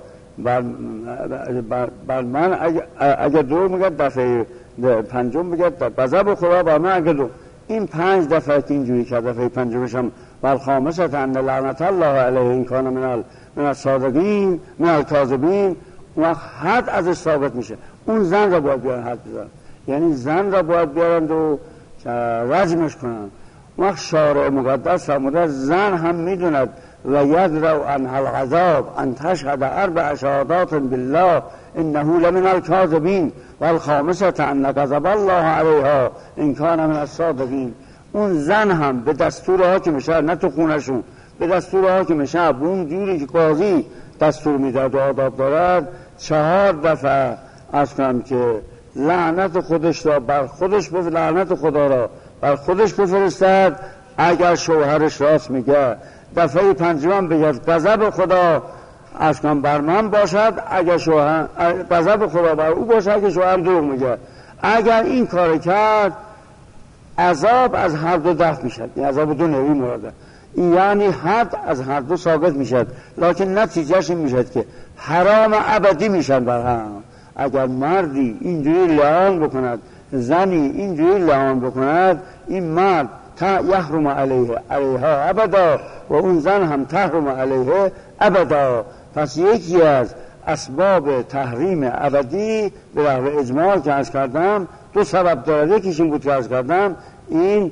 بر من اگر دروغ میگه، دفعه 5 بگد غضب خدا بر من اگر دروغ. این 5 دفعه که اینجوری کرد، دفعه 5 هم والخامسة ان لعنت الله علیه این کان من من الصادقین من الکاذبین، اون وقت حد ازش ثابت میشه. اون زن را باید بیارن حد بزنن، یعنی زن را باید بیارن و رجمش کنن. اون وقت شارع مقدس فرموده زن هم میدوند و یدرو عنها العذاب ان تشهد 4 شهادات بالله انه لمن الکاذبین و الخامسة ان غضب الله علیها ان کان من الصادقین. اون زن هم به دستور حاکم شهر، نه تو خونشون، به دستور حاکم شهر، به اون جوری که قاضی دستور میداد و آداب دارد 4 دفعه از کنم که لعنت خودش را بر خودش لعنت خدا را بر خودش بفرستد. اگر شوهرش راست میگه دفعه 5 بگه غضب خدا از کنم بر من باشد، اگر شوهر غضب خدا بر او باشد که شوهر دروغ میگه. اگر این کار کرد عذاب از هر دو دفع میشد، این عذاب دو نوعی مراده، یعنی حد از هر دو ساقط میشد، لکن نتیجهش این میشد که حرام ابدی میشن بر هم. اگر مردی اینجوری لعان بکند، زنی اینجوری لعان بکند، این مرد یحرم علیها ابدا و اون زن هم تحرم علیه ابدا. پس یکی از اسباب تحریم ابدی به رغم اجماع که عرض کردم 2 سبب دارد. یکیش این بود که عرض کردم این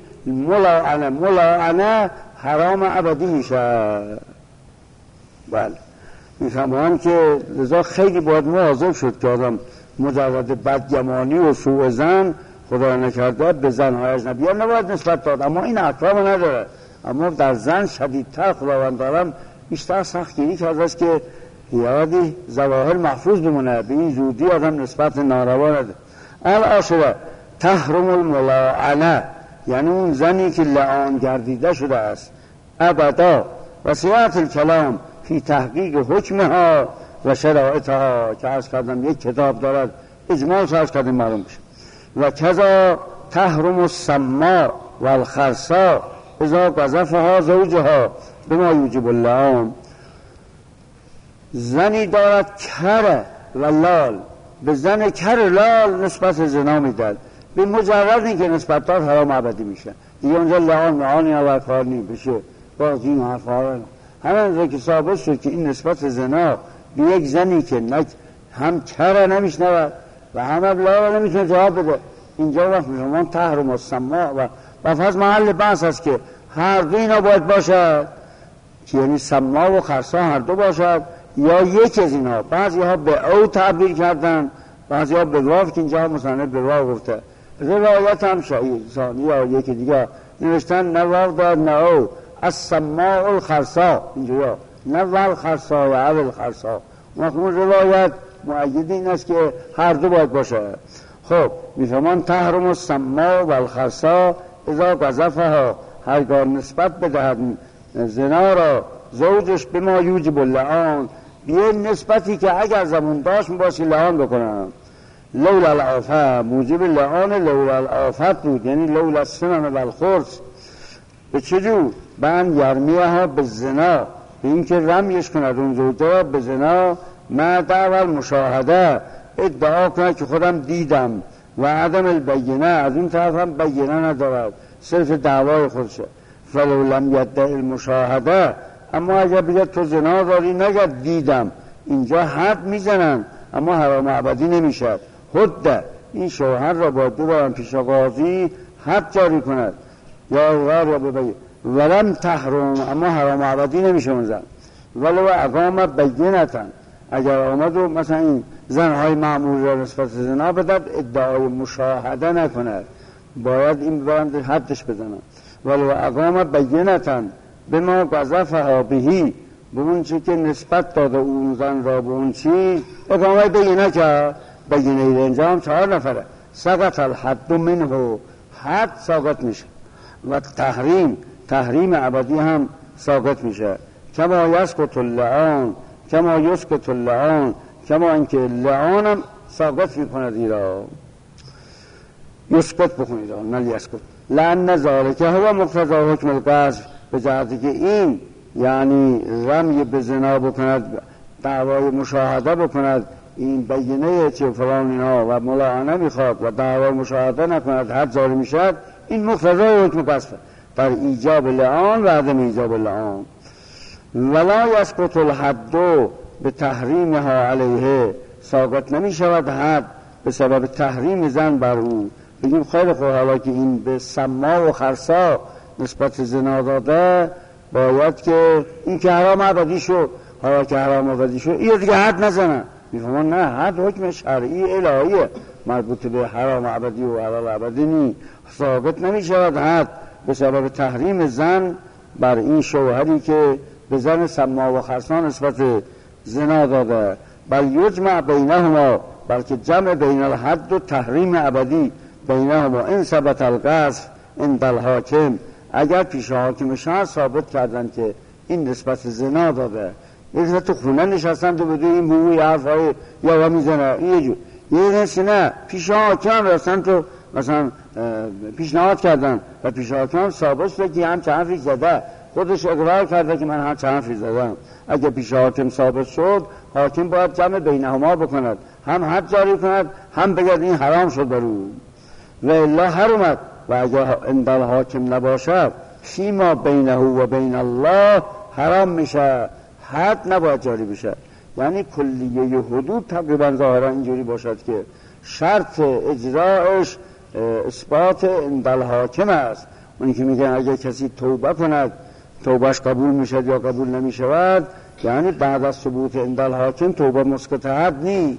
ملاعنه حرام ابدی میشه. بله میفهمم که لذا خیلی باید مواظب شد که آدم مجرد بدگمانی و سوء زن خدا نکرده به زنهای اجنبی نباید نسبت داد، اما این احکام نداره. اما در زن شدیدتر خداوند دارم بیشتر سختگیری کرده است که یادی ظواهر محفوظ بمونه، به این زودی آدم نسبت ناروا نده. العاشره تحرم الملاعنه، یعنی اون زنی که لعان گردیده شده است ابدا. و سیاحت الکلام فی تحقیق حکمها و شرایطها که عرض کردم یک کتاب دارد اجماع عرض کردم معلوم بشه. و کذا تحرم السماء و الخرساء اذا قذفها زوجها بما یوجب اللعان. زنی دارد کر و لال، به زن کر لال نسبت زنا میداد، به مجرد این که نسبت داد حرام ابدی میشه دیگه. اونجا لعان معانی اول کار نیم بشه باز این حرفا. همین که ثابت شد که این نسبت زنا به یک زنی که هم کر نمیشنود و هم لال نمیتونه جواب بده، اینجا وقت میشون تحرم السماء و فاز محل بحث است که هر دو اینا باید باشد، یعنی سما و خرسا هر دو باشد یا یک از اینا. بعضی ها به او تعبیر کردن، بعضی ها به واو که اینجا مصنف به واو گفته. روایت هم ثانی یا یکی دیگه نوشتن نه واو داد نه او، از سما الخرسا اینجا نه ول خرسا یا اول خرسا. مفهوم روایت مؤید این است که هر دو باید باشه. خب میفهمان تحرم السما و الخرسا اذا قذفها، هرگاه نسبت بدهد زنا را زوجش به ما یوجب اللعان، بیه نسبتی که اگر زمان داشت میباشی لعان بکنم. لولا العافه موجب لعان لولا العافت بود، یعنی لولا السنن و الخرس. به چجور؟ بند یرمیه ها به زنا، به این که رمیش کند اون زوجه به زنا، ما دعوال مشاهده ادعا کند که خودم دیدم و عدم البینه، از اون طرف هم بینه ندارد، صرف دعوای خودشه. فلو لم یدعی المشاهده، اما اگر بگه تو زنا داری نگه دیدم، اینجا حد میزنن اما حرام ابدی نمیشه. حد این شوهر را باید ببرن پیش قاضی حد جاری کند یا غیر یا ببید ولم تحرم، اما حرام ابدی نمیشه اون زن. ولو اقام بینتن، اگر آمد و مثلا این زنهای معمول را نسبت زنا بدد ادعای مشاهده نکند، باید این ببرند حدش بزنن. ولو اقام بینتن به ما قذفها بهی، به اون چی که نسبت داده اون زن را به اون چی اقامه بینه که بینه اینجا هم 4 نفره، سقط الحد منه، حد ساقط میشه و تحریم ابدی هم ساقط میشه. کما یسقط اللعان، کما یسقط اللعان، کما اینکه لعان هم ساقط میکند ایرا. یسقط بخونید نه یسقط. لعن ذالک هو مقتضی حکم القذف، به جهتی که این یعنی رمی به زنا بکند، دعوای مشاهده بکند، این بینه چه فلان اینا و ملاعنه میخواد و دعوای مشاهده نکند حد جاری میشد، این مقتضی حکم قذف در ایجاب لعان و عدم ایجاب لعان. ولا یسقط الحد به تحریمها علیه، ساقط نمی شود حد به سبب تحریم زن بر او. بگیم خیلی خوب، حالا که این به سما و خرسا نسبت زنا داده، باید که این که حرام ابدی شد، حالا که حرام ابدی شد این دیگه حد نزنن. میفهمون نه، حد حکم شرعی الهیه مربوط به حرام ابدی و حلال ابدی نی. ثابت نمی شود حد به سبب تحریم زن بر این شوهری که به زن سما و خرسا نسبت زنا داده. بل یجمع بینهما، بلکه جمع بین الحد و تحریم ابدی بینهما ان ثبت القذف عند الحاکم، اگر پیش حاکم شهر ثابت کردن که این نسبت زنا داده، یه تو خونه نشستن تو بدون این بوی حرفای یا میزنه یه جور، یه نسی نه پیش حاکم رسن تو مثلا پیشنهاد کردن و پیش حاکم ثابت شده که هم چند حرفی زده، خودش اقرار کرده که من هم چند حرفی زدم. اگه پیش حاکم ثابت شد، حاکم باید جمع بینهما بکند، هم حد جاری کند هم بگد این حرام شد برو و الا حرمت. و اگر عند الحاکم نباشد فیما بینه و بین الله حرام میشه، حد نباید جاری بشه. یعنی کلیه حدود تقریبا ظاهرا اینجوری باشد که شرط اجراش اثبات عند الحاکم است. اونی که میگن اگر کسی توبه کند توبهش قبول میشد یا قبول نمیشود، یعنی بعد از ثبوت عند الحاکم توبه مسقط حد نی.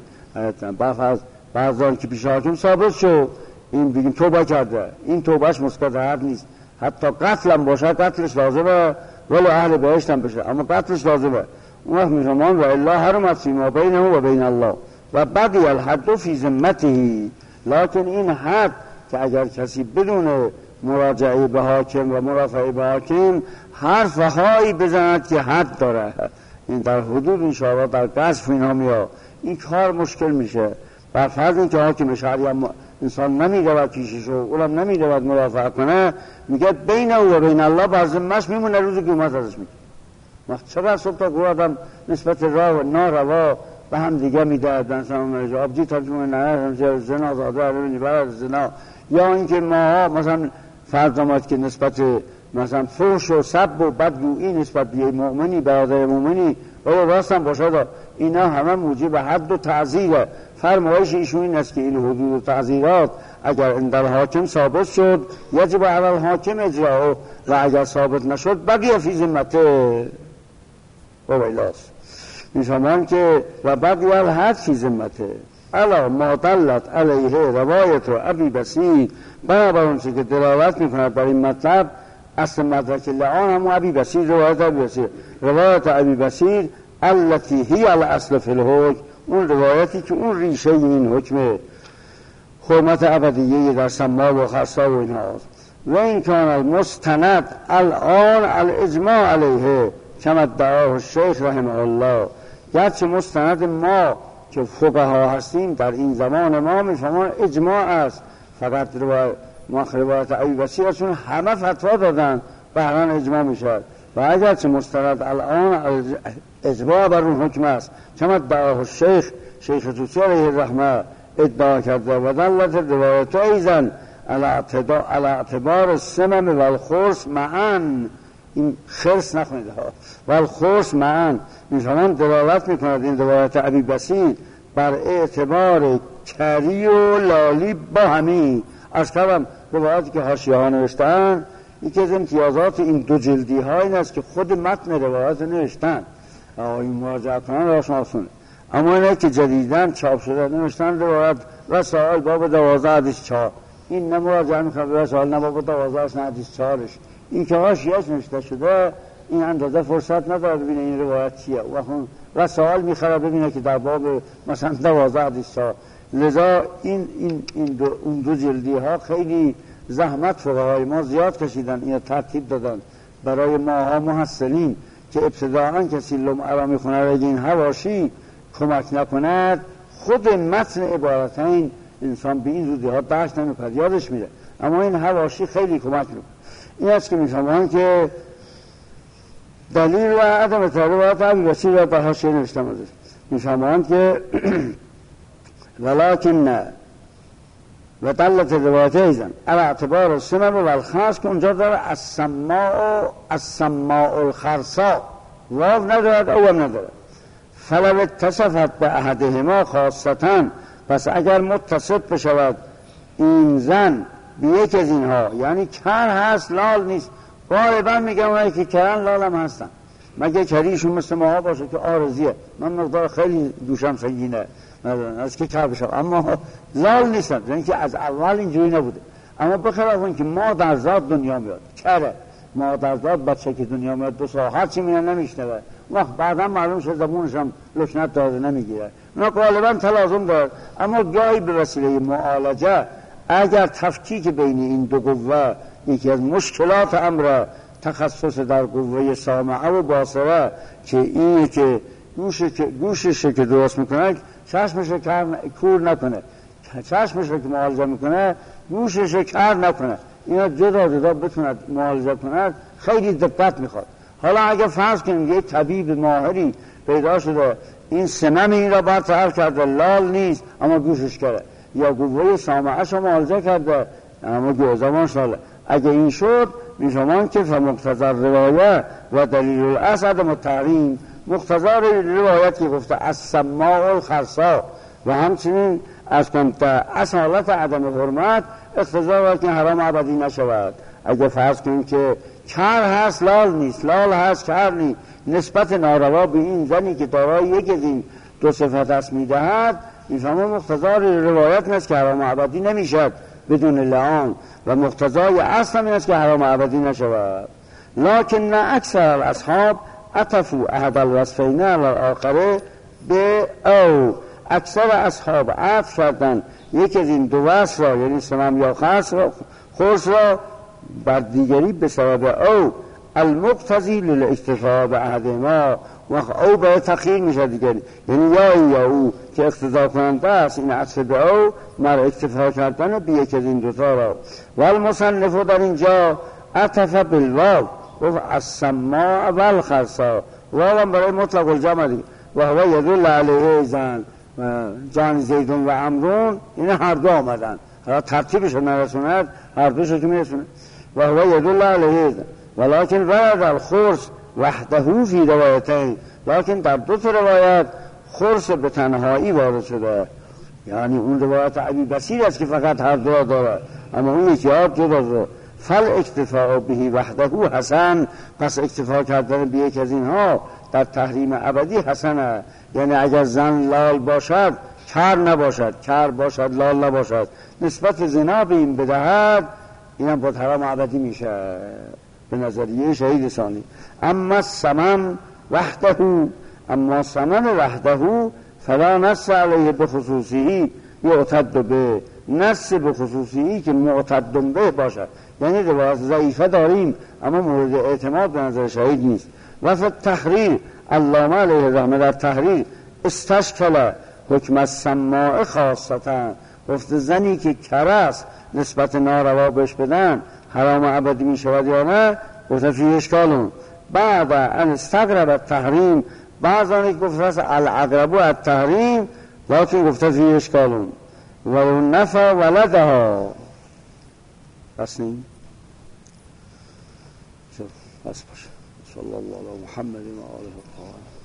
بعضان که پیش حاکم ثابت شد این بگیم توبه کرده، این توبهش مسقط حد نیست. حتی قتل هم باشد قتلش لازمه ولو اهل بهشت هم بشه، اما قتلش لازمه. اون وقت میفهمان و الا حرمت فیما بینه و بین الله و بقی الحد فی ذمته. لکن این حد که اگر کسی بدون مراجعه به حاکم و مرافعه به حاکم حرفهایی بزند که حد داره، این در حدود انشاءالله در قذف اینا میاد، این کار مشکل میشه. بر فرض این که حاکم شهری هم انسان نمیرود پیشش و اونم نمیرود مرافعه کنه، میگه بین او و بین الله بر ذمه‌اش میمونه، روزی که اومد ازش میگه. چرا صبح تا گروه آدم نسبت راه و ناروا به هم دیگه میده، مثلا آبجی ترجمه نه زنا زاده برای زنا، یا اینکه ما مثلا فرض آمد که نسبت مثلا فحش و سب و بدگویی نسبت به مؤمنی برادر مؤمنی و راستم باشد، اینا همه موجب حد و تعزیره. فرمایش ایشون این است که این حدود و تعزیرات اگر عند الحاکم ثابت شد یجب علی الحاکم اجرا، و اگر ثابت نشد بقی فی ذمته و ویلاس. می‌فهمند که و بقی الحد فی ذمته علا ما دلت علیه روایت و ابی بصیر، بنابر اون که دلالت می‌کند بر این مطلب اصل مدرک لعان هم ابی بصیر، روایت ابی بصیر، روایت ابی بصیر التي هی الاصل فی الحکم، اون روایتی که اون ریشه این حکم حرمت ابدیه در سما و خرسا و این هاست. و این کان المستند الان الاجماع علیه کما ادعاه الشیخ رحمه الله، گرچه مستند ما که فقها هستیم در این زمان ما میفهمان اجماع است، فقط روایت ابی بصیر چون همه فتوا دادن بهران اجماع میشد. و اگرچه مستند الان اجماع بر اون حکم است کما ادعاه الشیخ، شیخ توسی علیه الرحمه ادعا کرده و دلت روایت ایزن علی اعتبار السمم و الخرس معا، این خرس نخونید ها و الخرس معا، میفهمان دلالت میکند این روایت ابی بصیر بر اعتبار کری و لالی با همی. از کلم روایتی که حاشیه ها نوشتن، یکی از امتیازات این دو جلدی ها این است که خود متن روایت نوشتن، این مراجعه کنن راشون آسونه، اما اینه که جدیدن چاپ شده نوشتن روایت رسائل باب 12 حدیث 4، این نه مراجعه میکنه به رسائل نه باب 12 حدیث 4ش، این که حاشیه‌اش نوشته شده این اندازه فرصت نداره ببینه این روایت چیه، و اون رسائل میخره ببینه که در باب مثلا 12 حدیث 4. لذا این دو جلدی ها خیلی زحمت فقهای ما زیاد کشیدن، این ترتیب دادن برای ماها محصلین که ابتداعا کسی لمعه را میخونه اگه این حواشی کمک نکند خود متن عبارتین انسان به این زودی ها درک نمی‌کند، یادش میره، اما این حواشی خیلی کمک میکنه. این است که میفهمن که دلیل و عدم روایت ابی بصیر را در حاشیه نوشتم ازش، میفهمن که ولکن نه و دلت روایت ایزن علی اعتبار سمم و الخرس، که اونجا داره السماء الخرسا، واو ندارد او هم ندارد. فلو اتصفت به احدهما خاصتا، پس اگر متصف بشود این زن به یک از اینها، یعنی کر هست لال نیست. غالبا میگم اونایی که کرن لال هم هستن، مگه کریشون مثل ماها باشه که آرزیه. من مقدار خیلی دوشم سنگینه از که کر بشم، اما لال نیستن، یعنی که از اول اینجوری نبوده. اما بخلاف اون که مادرزاد دنیا میاد کره، مادرزاد بچه که دنیا میاد 2 سال هرچی میاد نمیشنوه، وقت بعدا معلوم شد زبونش هم لکنت داده نمیگیره. اونا غالبا تلازم دارد، اما گاهی به وسیله معالجه اگر تفکیک بین این دو قوه یکی از مشکلات امر تخصص در قوه سامعه و باصره که اینه که گوشش که درست میکنه چشمش کور نکنه، چشمش که معالجه میکنه گوشش کر نکنه، اینا جدا جدا بتوند معالجه کنه خیلی دقت میخواد. حالا اگه فرض کنیم یه طبیب ماهری پیدا شده این سمم این را برطرف کرده، لال نیست اما گوشش کرده، یا قوه سامعه‌اش رو معالجه کرده اما گوزمان شده، اگه این شد میشمان که فمقتضی روایه و دلیل الاصل عدم التحریم، مقتضی روایت که گفته از سماع الخرسا و همچنین از کنت اصالت عدم حرمت اقتضا که حرام ابدی نشود. اگه فرض کنیم که کر هست لال نیست، لال هست کر نیست، نسبت ناروا به این زنی که دارای یک از این دو صفت است میدهد، میفهمه مقتضای روایت نیست که حرام ابدی نمیشد بدون لعان، و مقتضای اصل این است که حرام ابدی نشود. لکن نه اکثر اصحاب عطفوا احد الوصفین علی الاخر به او، اکثر اصحاب عطف کردن یک از این دو وصف را، یعنی سمم یا خرس را بر دیگری به سبب او المقتضی للاکتفاء به احدهما، و او به تخییر میشه دیگری، یعنی یا این یا او که اقتضا کننده است این عطف به او مر اکتفا کردن به یک از این دوتا را. و المصنف در اینجا عطف بالواو گفت از سماع و الخرسا، واو هم برای مطلق الجمع دیگه، و هو یدل علیه زن جان زیدون و عمرون، این هر دو آمدن، ترتیبش نرسوند هر دوشو که میرسونه. و هو یدل علیه زن ولکن ورد الخرس وحده فی روایتین، لکن در 2 روایت خرس به تنهایی وارد شده، یعنی اون روایت ابی بصیر است که فقط هر دو داره، اما اون یکی ها جدا داره. فل اکتفاء بهی وحده حسن، پس اکتفا کردن به یک از اینها در تحریم ابدی حسنه، یعنی اگر زن لال باشد کر نباشد، کر باشد لال نباشد، نسبت زنا به این بدهد، اینم با حرام ابدی میشه به نظریه شهید ثانی. اما سمن وحده، اما سمن وحده فلا نص علیه به خصوصی یعتد به، نص به خصوصی که معتد به باشد، یعنی روایت ضعیفه داریم اما مورد اعتماد به نظر شهید نیست. و فی التحریر علامه علیه رحمه در تحریر استشکل حکم السماع خاصتا، گفت زنی که کر است نسبت ناروا بهش بدن حرام ابدی می شود یا نه، گفت فی اشکالون بعد ان استقرب التحریم، بعضانی که گفت الاقرب التحریم لکن گفت فی اشکالون و نفع ولدها. بس نیم بس باشه. صلی الله علی محمد و آله و